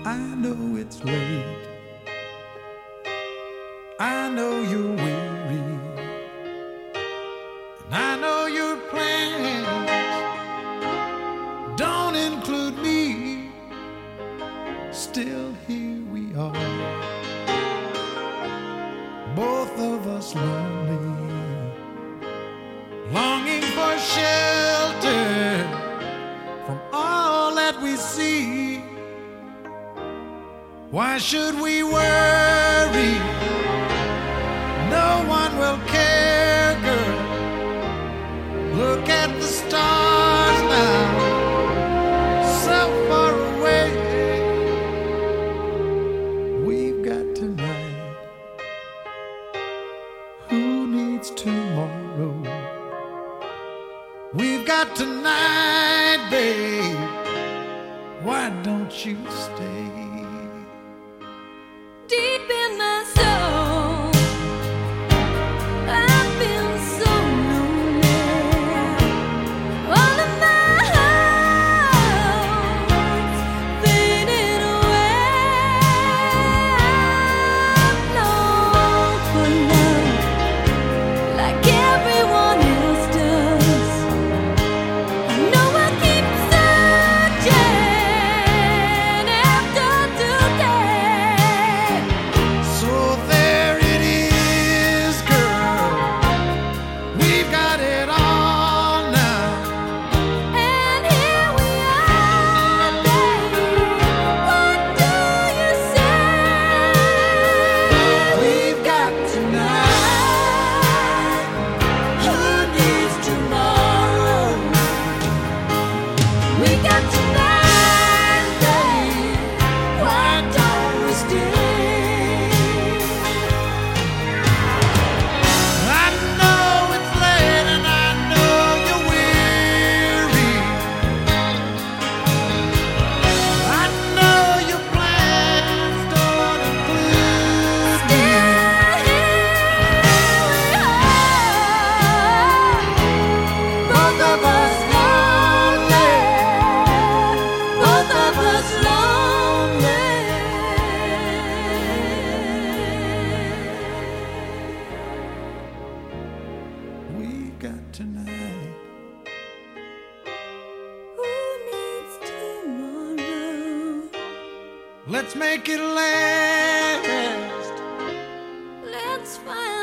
I know it's late. I know you're weary, and I know your plans don't include me. Still, here we are, both of us lonely, longing for shelter from all that we see. Why should we worry? No one will care, girl. Look at the stars now, so far away. We've got tonight. Who needs tomorrow? We've got tonight, babe. Why don't you stay? Deep in my soul, I feel so lonely. All of my heart's fading away. I'm long for love, like everyone else does. I know I keep searching after today. So there it is, girl. We've got it all now. And here we are, baby. What do you say? We've got tonight. Who needs tomorrow? We got tonight, baby. Why don't we stay? I know it's late and I know you're weary. I know your plans don't include me. Both of us lonely. Both of us lonely. We got tonight. Who needs tomorrow? Let's make it last. Let's find